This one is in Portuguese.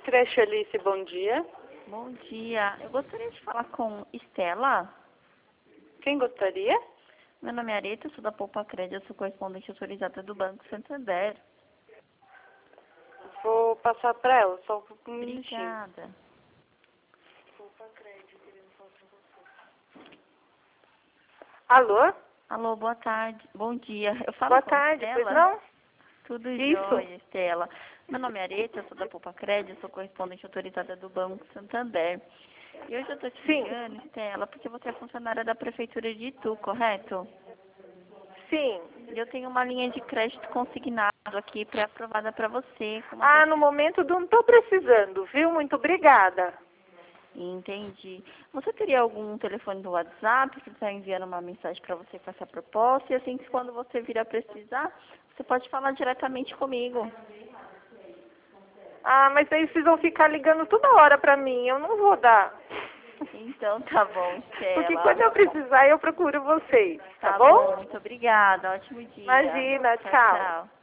Creche Alice, bom dia. Bom dia. Eu gostaria de falar com Estela. Quem gostaria? Meu nome é Areta, eu sou da Poupa Crédito, eu sou correspondente autorizada do Banco Santander. Vou passar para ela, só um minutinho. Obrigada. Alô? Alô, boa tarde. Bom dia. Eu falo Boa com tarde, Estela? pois não? Tudo Isso. jóia, Estela. Meu nome é Areta, eu sou da Poupa Crédito, eu sou correspondente autorizada do Banco Santander. E hoje eu estou te Sim. ligando, Estela, porque você é funcionária da Prefeitura de Itu, correto? Sim. E eu tenho uma linha de crédito consignado aqui pré-aprovada para você. No momento não estou precisando, viu? Muito obrigada. Entendi. Você teria algum telefone do WhatsApp que está enviando uma mensagem para você com essa proposta? E assim que quando você vir a precisar, você pode falar diretamente comigo. Mas aí vocês vão ficar ligando toda hora para mim, eu não vou dar. Então tá bom, Porque Estela. quando eu precisar, eu procuro vocês, tá Tá bom? bom, muito obrigada. Ótimo dia. Imagina, Tchau, tchau. tchau.